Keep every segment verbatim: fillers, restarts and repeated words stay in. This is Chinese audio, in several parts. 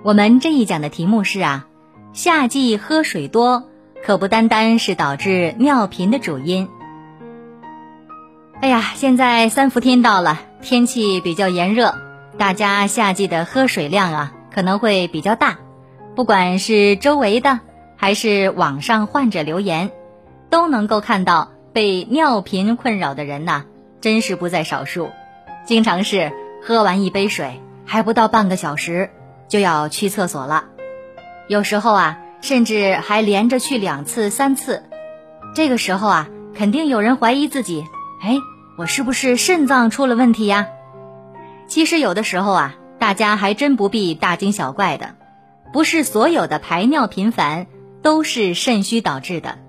我们这一讲的题目是啊，夏季喝水多可不单单是导致尿频的主因。哎呀，现在三伏天到了，天气比较炎热，大家夏季的喝水量啊可能会比较大，不管是周围的还是网上患者留言，都能够看到被尿频困扰的人呐，真是不在少数。经常是喝完一杯水还不到半个小时就要去厕所了，有时候啊甚至还连着去两次三次。这个时候啊肯定有人怀疑自己，哎，我是不是肾脏出了问题呀？其实有的时候啊大家还真不必大惊小怪的，不是所有的排尿频繁都是肾虚导致的。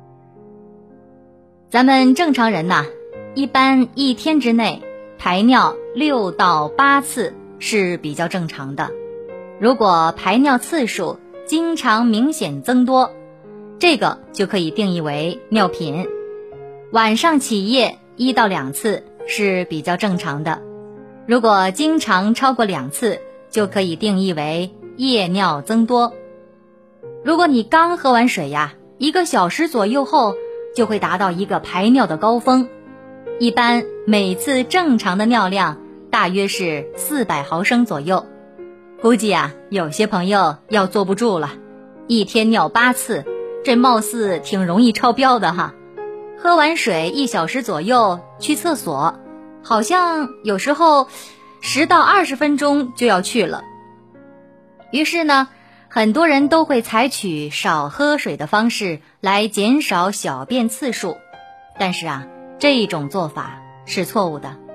咱们正常人呐，一般一天之内排尿六到八次是比较正常的。如果排尿次数经常明显增多，这个就可以定义为尿频。晚上起夜一到两次是比较正常的，如果经常超过两次，就可以定义为夜尿增多。如果你刚喝完水呀，一个小时左右后就会达到一个排尿的高峰，一般每次正常的尿量大约是四百毫升左右。估计啊有些朋友要坐不住了，一天尿八次，这貌似挺容易超标的哈。喝完水一小时左右去厕所，好像有时候十到二十分钟就要去了。于是呢，很多人都会采取少喝水的方式来减少小便次数，但是啊，这种做法是错误的。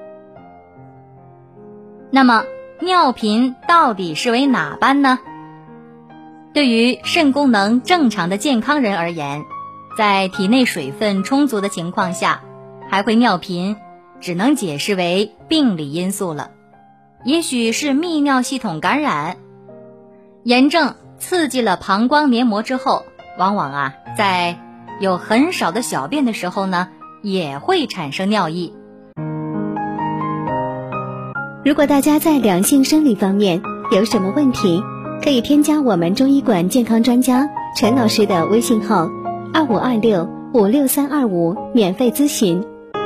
那么，尿频到底是为哪般呢？对于肾功能正常的健康人而言，在体内水分充足的情况下，还会尿频，只能解释为病理因素了。也许是泌尿系统感染，炎症刺激了膀胱黏膜之后，往往啊，在有很少的小便的时候呢，也会产生尿意。 如果大家在两性生理方面有什么问题，可以添加我们中医馆健康专家陈老师的微信号二五二六五六三二五免费咨询。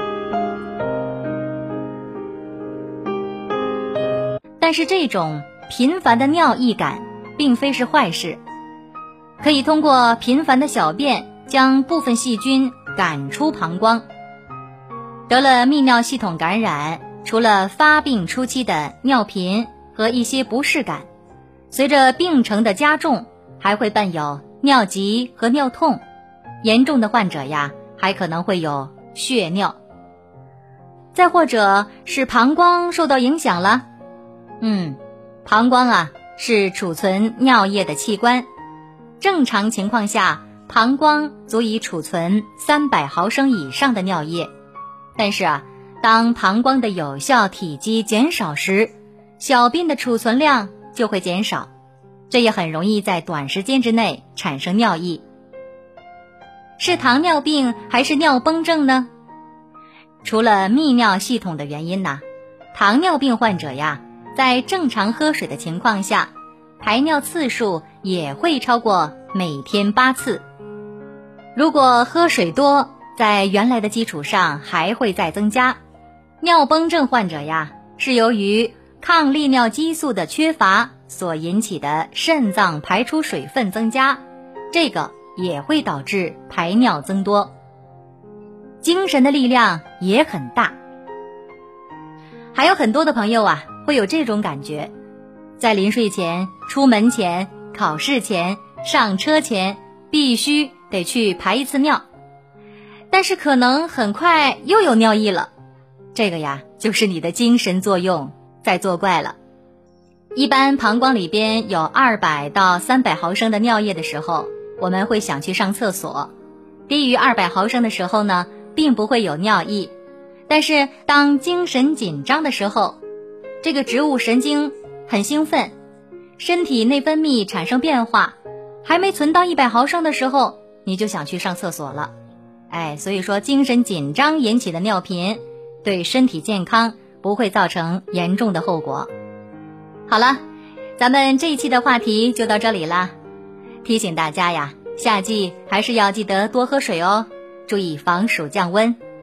但是这种频繁的尿意感并非是坏事，可以通过频繁的小便将部分细菌赶出膀胱。得了泌尿系统感染，除了发病初期的尿频和一些不适感，随着病程的加重，还会伴有尿急和尿痛，严重的患者呀，还可能会有血尿。再或者是膀胱受到影响了。嗯，膀胱啊是储存尿液的器官，正常情况下，膀胱足以储存三百毫升以上的尿液。但是啊，当膀胱的有效体积减少时，小便的储存量就会减少，这也很容易在短时间之内产生尿意。是糖尿病还是尿崩症呢？除了泌尿系统的原因呢，糖尿病患者呀，在正常喝水的情况下，排尿次数也会超过每天八次。如果喝水多，在原来的基础上还会再增加。尿崩症患者呀，是由于抗利尿激素的缺乏所引起的肾脏排出水分增加，这个也会导致排尿增多。精神的力量也很大。还有很多的朋友啊，会有这种感觉，在临睡前、出门前、考试前、上车前，必须得去排一次尿，但是可能很快又有尿意了。这个呀，就是你的精神作用在作怪了。一般膀胱里边有二百到三百毫升的尿液的时候，我们会想去上厕所。低于二百毫升的时候呢，并不会有尿意。但是当精神紧张的时候，这个植物神经很兴奋，身体内分泌产生变化，还没存到一百毫升的时候，你就想去上厕所了。哎，所以说精神紧张引起的尿频，对身体健康不会造成严重的后果。好了， 咱们这一期的话题就到这里啦。提醒大家呀，夏季还是要记得多喝水哦，注意防暑降温。